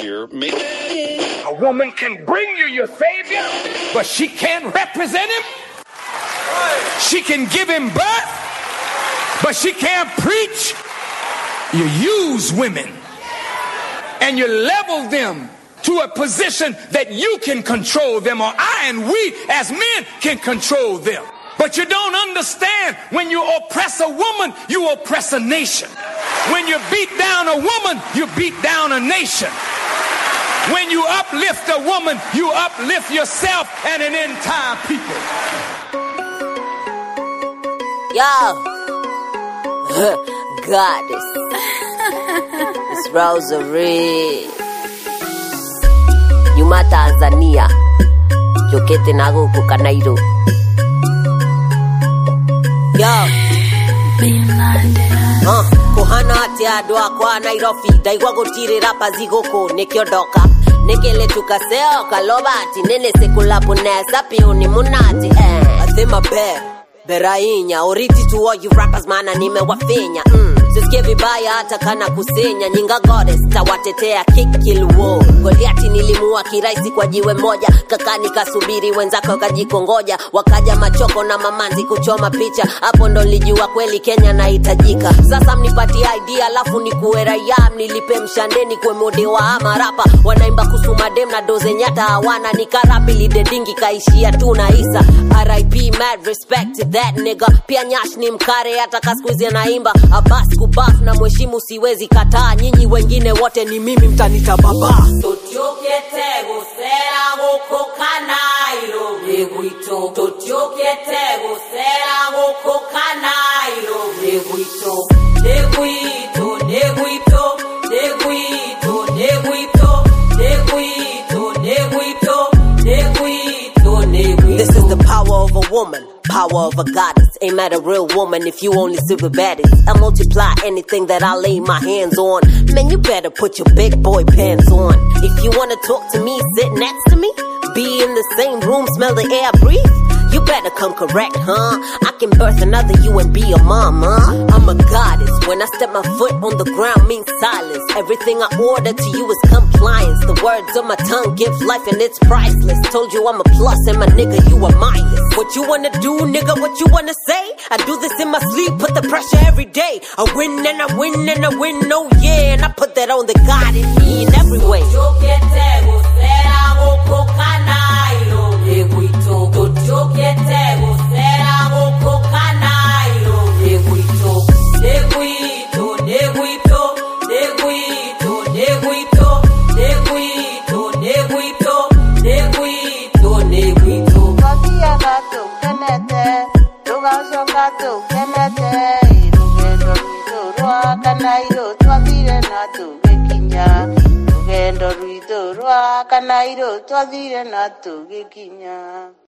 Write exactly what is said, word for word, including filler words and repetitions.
year. Maybe a woman can bring you your savior, but she can't represent him. She can give him birth, but she can't preach. You use women and you level them to a position that you can control them, or I and we as men can control them. But you don't understand, when you oppress a woman, you oppress a nation. When you beat down a woman, you beat down a nation. When you uplift a woman, you uplift yourself and an entire people. Yo, goddess, it's Rosary. Nyuma Tanzania, jokete na guku Kanairo. Yo, uh, kuhana ati adwa kwa Nairobi, daigwa gutire rapa zigoko nekiondoka. Nekele tukaseo kaloba ati nene sekula punesa piuni munati. Eh, athema be, berainya, oriti to all you rappers mana nimewafenya. Mm. Sisikie vibaya hata kana kusenya. Nyinga goddess tawatetea kill war. Goliati nilimua kiraisi kwa jiwe moja. Kakani kasubiri wenzako kajikongoja. Wakaja machoko na mamanzi kuchoma picha. Hapo ndo nilijua kweli Kenya nahitajika. Sasa mnipatie idea alafu nikuwe raia. Mnilipe mshandeni kwe mode wa ama rapa. Wanaimba kusuma dem na doze nyata hawana. Nikarapi lidedingi kaishia tu na Isa. R I P mad respect to that nigga. Pia Nyash ni mkare hata kaskuizi anaimba. Abbas kubaf na mheshimu siwezi kataa. Nyinyi wengine wote ni mimi mtanita baba. Totiokete gusera goko Kanairo Neguito. Totiokete gusera goko Kanairo Neguito. Neguito, Neguito, Neguito, Neguito, Neguito, Neguito, Neguito, Neguito. This is the power of a woman, power of a goddess. Ain't met a real woman if you only see the baddest. I multiply anything that I lay my hands on. Man, you better put your big boy pants on. If you wanna talk to me, sit next to me. Be in the same room, smell the air I breathe. You better come correct, huh? I can birth another you and be a mom, huh? I'm a goddess. When I step my foot on the ground means silence. Everything I order to you is compliance. The words on my tongue give life and it's priceless. Told you I'm a plus and my nigga, you are minus. What you wanna do, nigga, what you wanna say? I do this in my sleep, put the pressure every day. I win and I win and I win, oh yeah. And I put that on the God in me in every way. Kanairo, twadire na tu gikinya.